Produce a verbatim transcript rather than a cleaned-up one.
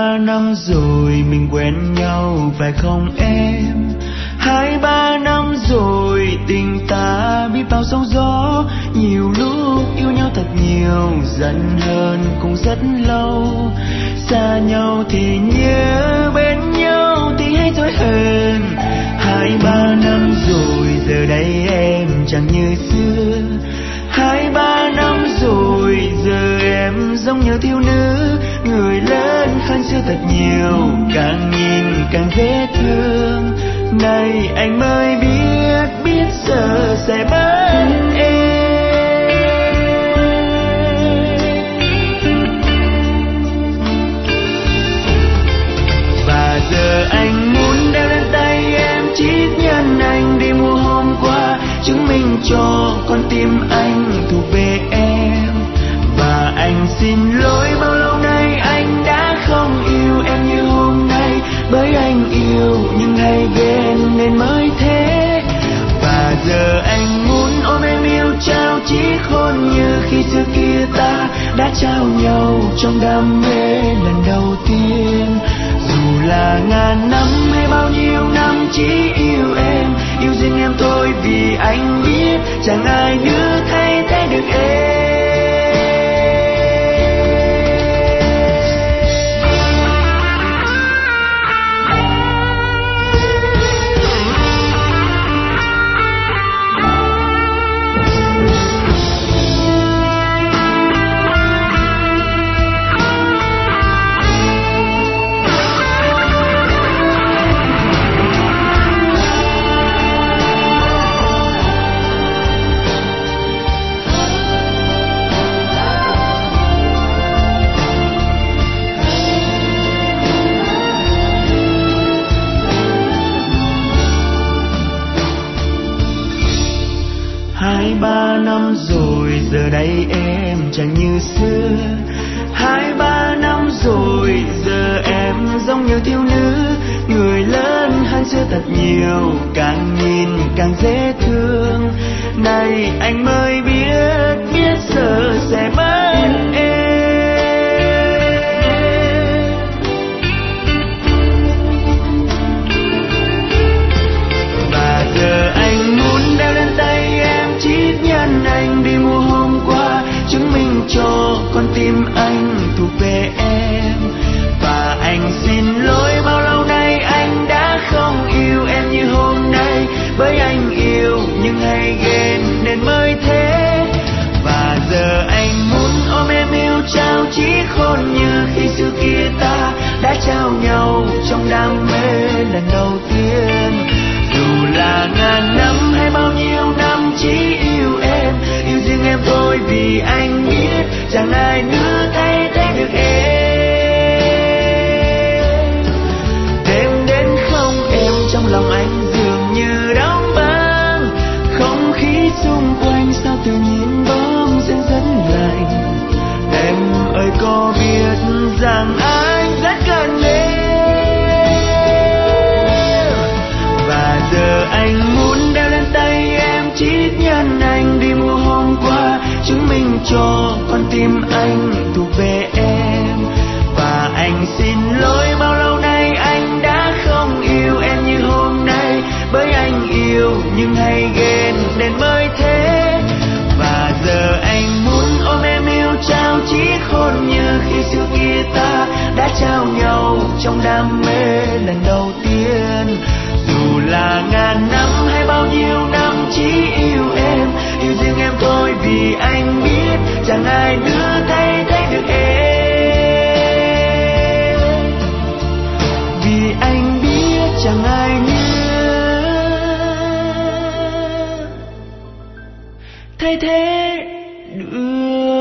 ba năm rồi mình quen nhau phải không em? Hai ba năm rồi tình ta biết bao sóng gió, nhiều lúc yêu nhau thật nhiều, giận hơn cũng rất lâu. Xa nhau thì nhớ, bên nhau thì hay dối hơn. Hai ba năm rồi giờ đây em chẳng như xưa. Hai ba năm rồi giờ em giống như thiếu nữ, người lớn hơn xưa thật nhiều, càng nhìn càng dễ thương. Này anh mới biết, biết giờ sẽ mất em. Và giờ anh muốn đeo lên tay em chiếc nhẫn anh đi mua hôm qua, chứng minh cho con tim anh thuộc về em. Và anh xin lỗi bao lâu nay anh đã không yêu em như hôm nay, bởi anh yêu nhưng hay ghen nên mới thế. Và giờ anh muốn ôm em yêu trao chiếc hôn như khi xưa kia ta đã trao nhau trong đam mê lần đầu tiên. Dù là ngàn năm hay bao nhiêu năm chỉ yêu em, yêu riêng em thôi vì anh biết chẳng ai nữa thay thế được em. Hai ba năm rồi giờ đây em chẳng như xưa. Hai ba năm rồi giờ em giống như thiếu nữ, người lớn hơn xưa thật nhiều, càng nhìn càng dễ thương. Này anh mới biết, biết giờ sẽ mất em. Và giờ anh muốn đeo lên tay em chiếc nhẫn anh đi mua hôm qua, chứng minh cho con tim anh thuộc về em. Và anh xin lỗi bao lâu nay anh đã không yêu em như hôm nay, bởi anh yêu nhưng hay ghen nên mới thế. Và giờ anh muốn ôm em yêu trao chiếc hôn như khi xưa kia ta đã trao nhau trong đam mê lần đầu tiên. Dù là ngàn năm hay bao nhiêu năm chỉ yêu em, yêu riêng em thôi vì anh biết chẳng ai nữa thay thế được em. Đêm đến không em trong lòng anh dường như đóng băng, không khí xung quanh sao tự nhiên bỗng dần dần lạnh. Em ơi có biết rằng anh rất cần em. Và giờ anh muốn đeo lên tay em chiếc nhẫn anh đi mua hôm qua, chứng minh cho con tim anh thuộc về em. Và anh xin lỗi bao lâu nay anh đã không yêu em như hôm nay, bởi anh yêu nhưng hay ghen nên mới thế. Và giờ anh muốn ôm em yêu trao chiếc hôn như khi xưa kia ta đã trao nhau trong đam mê lần đầu tiên. Dù là ngàn năm hay bao nhiêu năm chỉ yêu em, yêu riêng em thôi vì anh biết chẳng ai nữa thay thế được em. Vì anh biết chẳng ai nữa thay thế được